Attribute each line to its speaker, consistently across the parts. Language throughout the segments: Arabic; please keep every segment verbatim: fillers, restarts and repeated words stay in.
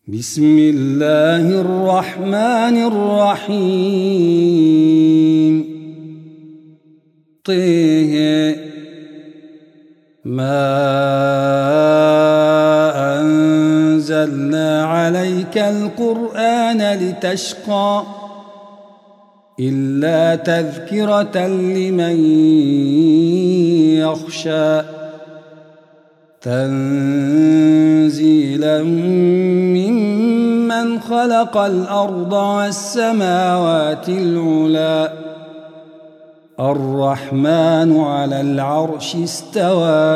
Speaker 1: بسم الله الرحمن الرحيم طه ما أنزلنا عليك القرآن لتشقى إلا تذكرة لمن يخشى تنزيلا ممن خلق الأرض والسماوات العلى الرحمن على العرش استوى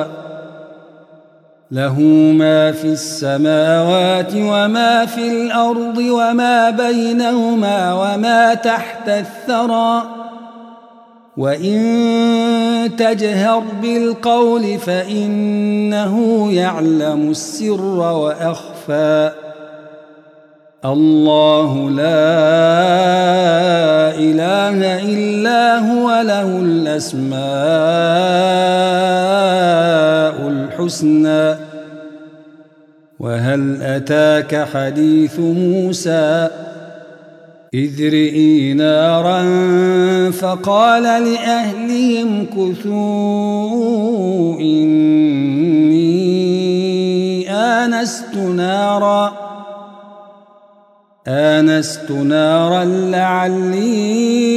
Speaker 1: له ما في السماوات وما في الأرض وما بينهما وما تحت الثرى وإن تجهر بالقول فإنه يعلم السر وأخفى الله لا إله إلا هو له الأسماء الحسنى وهل أتاك حديث موسى إذ رئي نارا فقال لأهلهم كثوا إني آنست نارا آنست نارا لعلي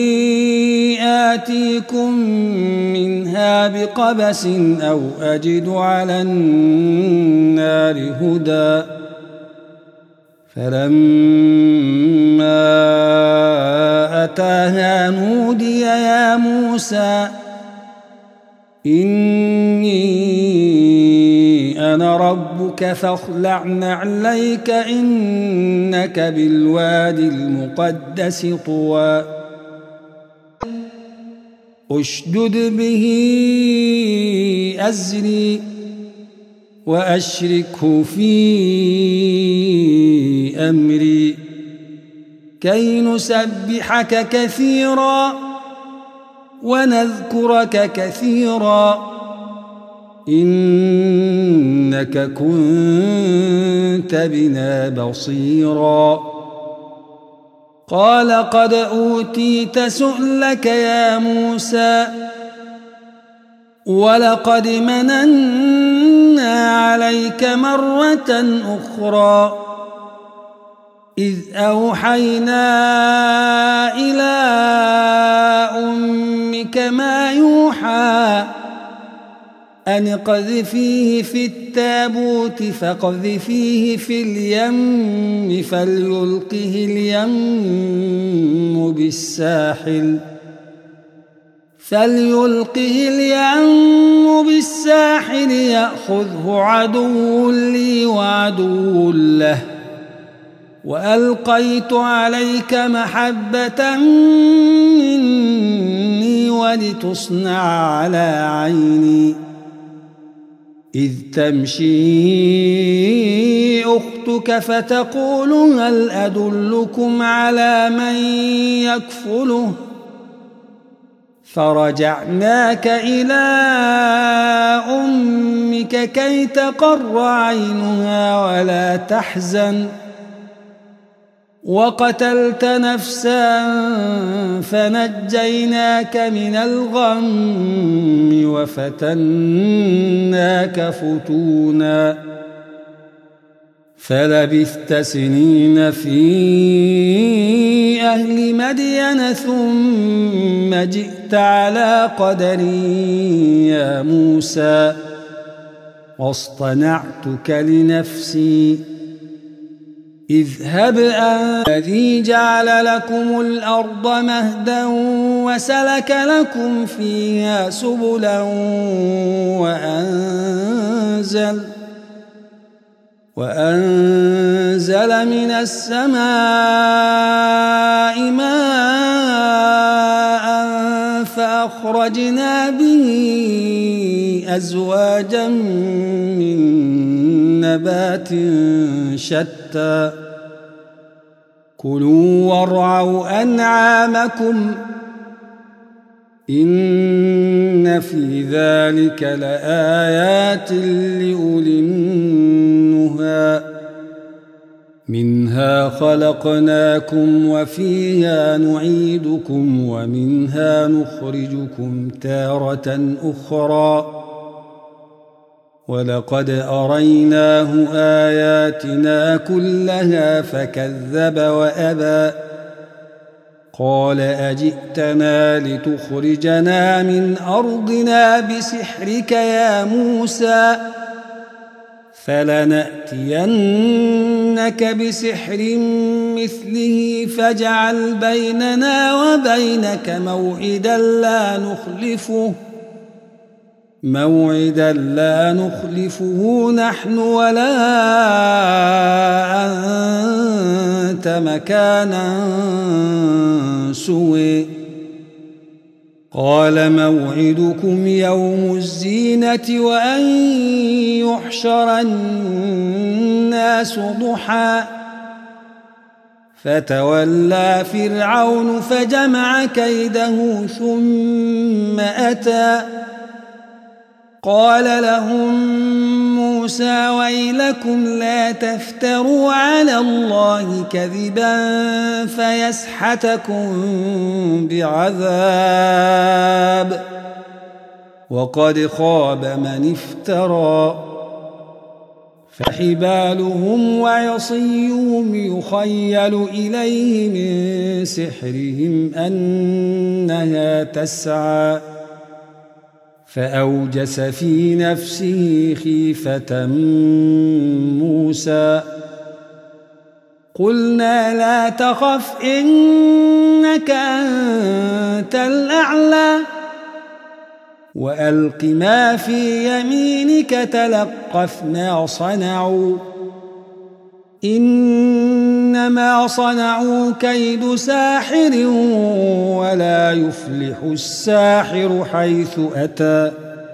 Speaker 1: آتيكم منها بقبس أو أجد على النار هدى فلما أتاها نودي يا موسى إني أنا ربك فاخلع نعليك إنك بالوادي المقدس طوى أشدد به أزري وأشركه في أمري كي نسبحك كثيرا ونذكرك كثيرا إنك كنت بنا بصيرا قال قد أوتيت سؤلك يا موسى ولقد مننا عليك مرة أخرى إذ أوحينا إلى أمك ما يوحى أن اقذفيه في التابوت فاقذفيه في اليم فليلقه اليم بالساحل فليلقه اليم بالساحل يأخذه عدو لي وعدو له وألقيت عليك محبة مني ولتصنع على عيني إذ تمشي أختك فتقول هل أدلكم على من يكفله فرجعناك إلى أمك كي تقر عينها ولا تحزن وقتلت نفسا فنجيناك من الغم وفتناك فتونا فلبثت سنين في أهل مدين ثم جئت على قدري يا موسى واصطنعتك لنفسي اذهب أنت الذي جعل لكم الأرض مهدا وسلك لكم فيها سبلا وأنزل وأنزل من السماء ماء فأخرجنا به أزواجا من نبات شتى كلوا وارعوا أنعامكم إن في ذلك لآيات لأولي النهى منها خلقناكم وفيها نعيدكم ومنها نخرجكم تارة أخرى ولقد أريناه آياتنا كلها فكذب وأبى قال أجئتنا لتخرجنا من أرضنا بسحرك يا موسى فلنأتينك بسحر مثله فاجعل بيننا وبينك موعدا لا نخلفه موعدا لا نخلفه نحن ولا أنت مكانا سوى قال موعدكم يوم الزينة وأن يحشر الناس ضحى فتولى فرعون فجمع كيده ثم أتى قال لهم موسى ويلكم لا تفتروا على الله كذبا فيسحتكم بعذاب وقد خاب من افترى فحبالهم وعصيهم يخيل إليه من سحرهم أنها تسعى فأوجس في نفسه خيفة موسى قلنا لا تخف إنك أنت الأعلى وألق ما في يمينك تلقف ما صنعوا إنما صنعوا كيد ساحر ولا يفلح الساحر حيث أتى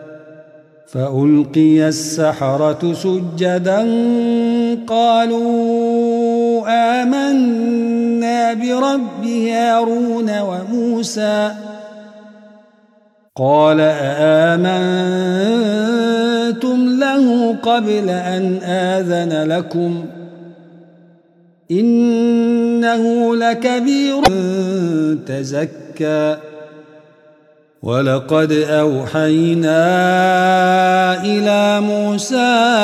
Speaker 1: فألقي السحرة سجدا قالوا آمنا برب هارون وموسى قال آمنتم له قبل أن آذن لكم إنه لكبير تزكى ولقد أوحينا إلى موسى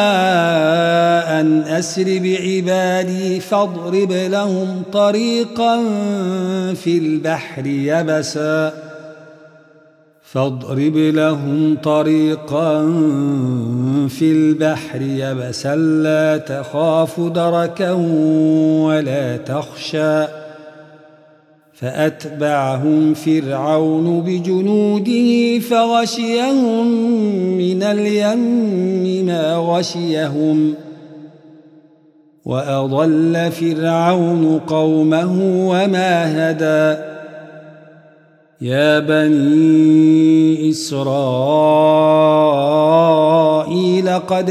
Speaker 1: أن أسر بعبادي فاضرب لهم طريقا في البحر يبسا فاضرب لهم طريقا في البحر يبسا لا تخاف دركا ولا تخشى فأتبعهم فرعون بجنوده فغشيهم من اليم ما غشيهم وأضل فرعون قومه وما هدى يا بني إسرائيل قد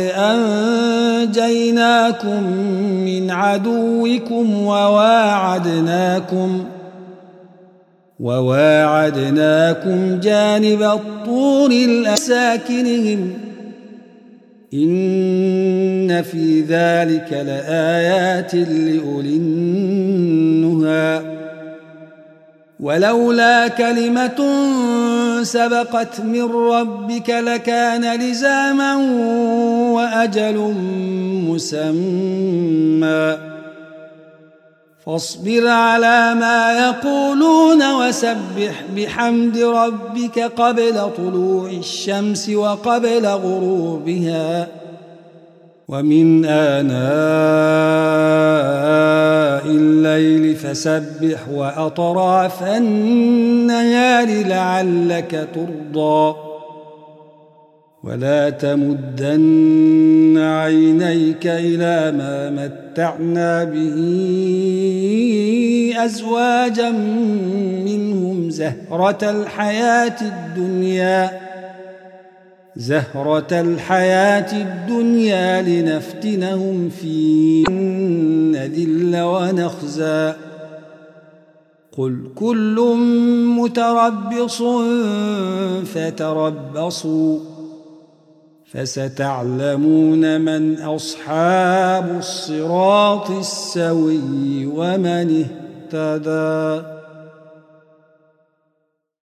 Speaker 1: أنجيناكم من عدوكم وواعدناكم وواعدناكم جانب الطور الساكنهم إن في ذلك لآيات لأولي النهى ولولا كلمة سبقت من ربك لكان لزاما وأجل مسمى فاصبر على ما يقولون وسبح بحمد ربك قبل طلوع الشمس وقبل غروبها ومن آناء الليل فسبح وأطراف النهار لعلك ترضى ولا تمدن عينيك إلى ما متعنا به أزواجا منهم زهرة الحياة الدنيا زهرة الحياة الدنيا لنفتنهم فيه نذل ونخزى قل كل متربص فتربصوا فستعلمون من أصحاب الصراط السوي ومن اهتدى.